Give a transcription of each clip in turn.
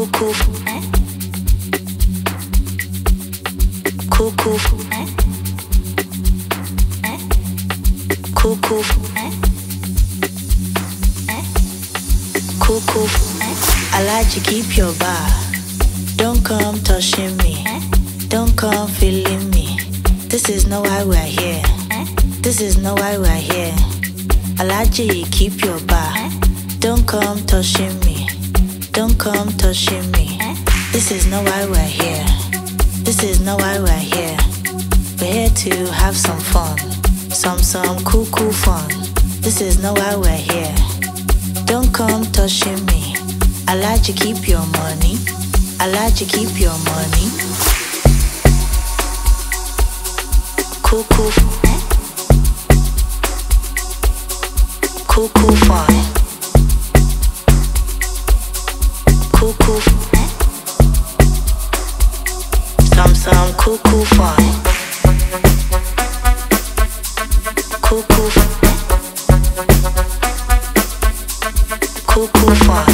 Cuckoo. Cuckoo. Cuckoo. Cuckoo. I like to keep your bar. Don't come touching me. Don't come feeling me. This is not why we're here. This is not why we're here. I like to keep your bar. Don't come touching me. Don't come touching me. This is not why we're here. This is not why we're here. We're here to have some fun. Some cool fun. This is not why we're here. Don't come touching me. I like to keep your money. I like to keep your money. Cool. Cool fun. Cool. Some cool fun. Cool fun. Cool fun.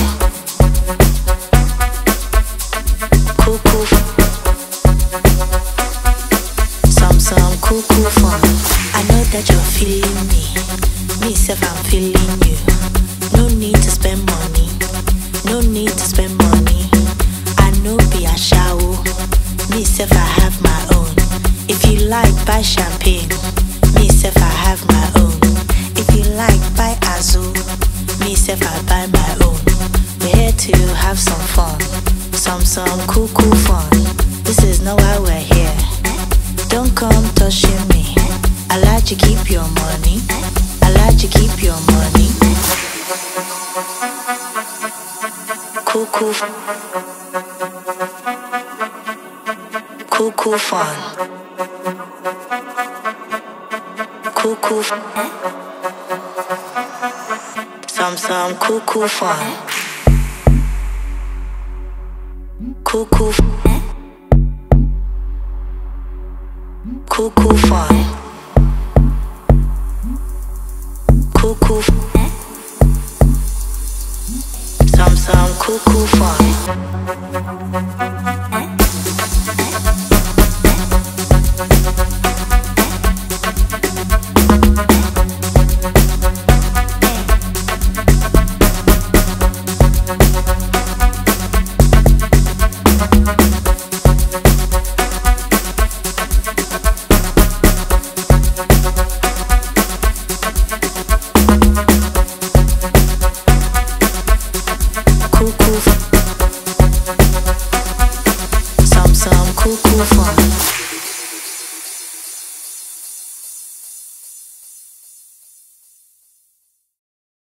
Some cool fun. I know that you're feeling me. Me self, I'm feeling you. No need to spend money. No need to spend money. I know be a shower. Me self, I have my own. If you like, buy champagne. Me self, I have my own. If you like, buy Azul. Me self, I buy my own. We're here to have some fun. Some cool fun. This is not why we're here. Don't come touching me. I like to keep your money. I like to keep your money. Cool fun. Cool fun. Some cool fun. Cool fun. Cool. Some cool fun. Some cool fun.